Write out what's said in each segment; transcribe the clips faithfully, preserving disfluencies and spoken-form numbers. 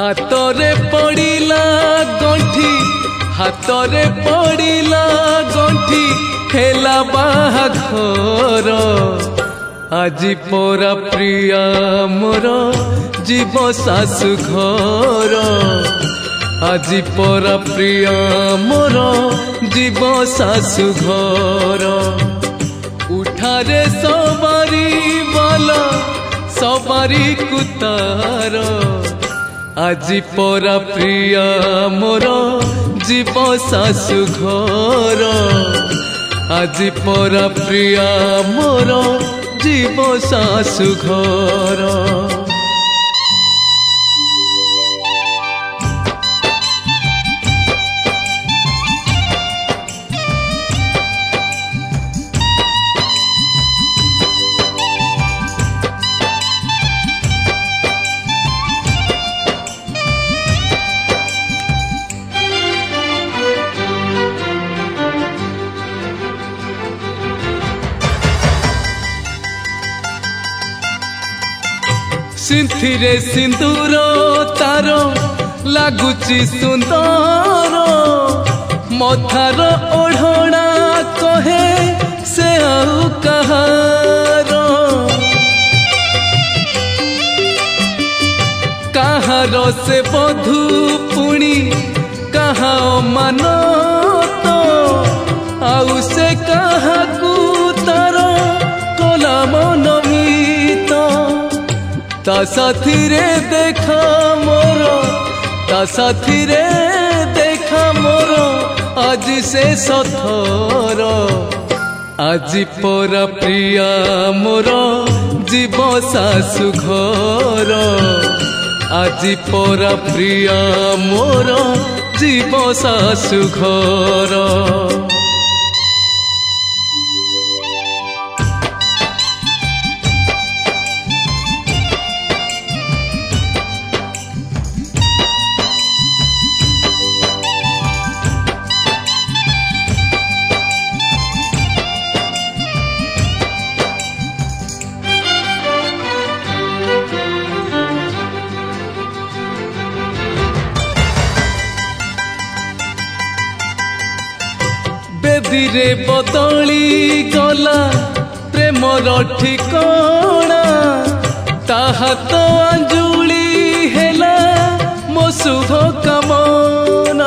हातरे पड़िला गंठी हातरे पड़िला गंठी हेला बाहाघर आज परा प्रिया मोर जीव सासु घर आज परा प्रिया मोर जीव सासु घर उठारे सवारी वाला सवारी कुतार आज परा प्रिया मोर जीव सासु घर आज परा प्रिया मोर जीव सासु घर सिंथिरे सिंदूर तार लगुची सुंदर मथार ओढ़ना कहे से आउ कहार कहार से बधू पुणी कहा मान तो आउ से कहा तार कला मन ता साथी रे देखा मोर ता साथी रे देखा मोर आज से सथर आज परा प्रिया मोर जीव सासु घर आज परा प्रिया मोर जीव सासु घर बेदीरे बदली गला प्रेमर ठिकणा ताहा तो अंजुली हेला मो शुभ कामना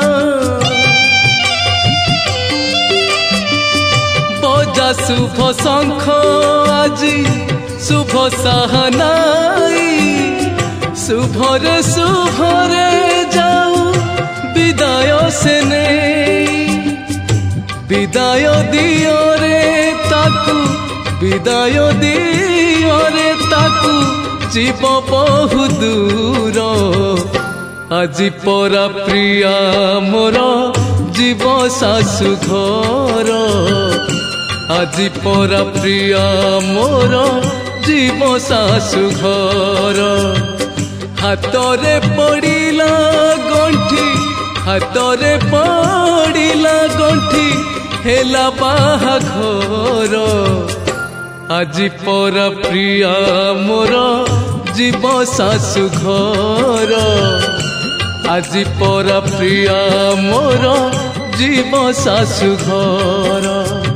बजा शुभ शंख आजी शुभ साहनाई शुभरे शुभरे जाऊ विदाय से नहीं विदाय दियो रे ताकू विदाय दियो रे ताकू जीव बहु दूर आज परा प्रिया मोर जीव सासु घर आज परा प्रिया मोर जीव सासु घर हातरे पड़िला गंठी हातरे पड़िला गंठी हेला बाहाघर आज परा प्रिया मोर जीव सासु घर आज परा प्रिया मोर जीव सासु घर।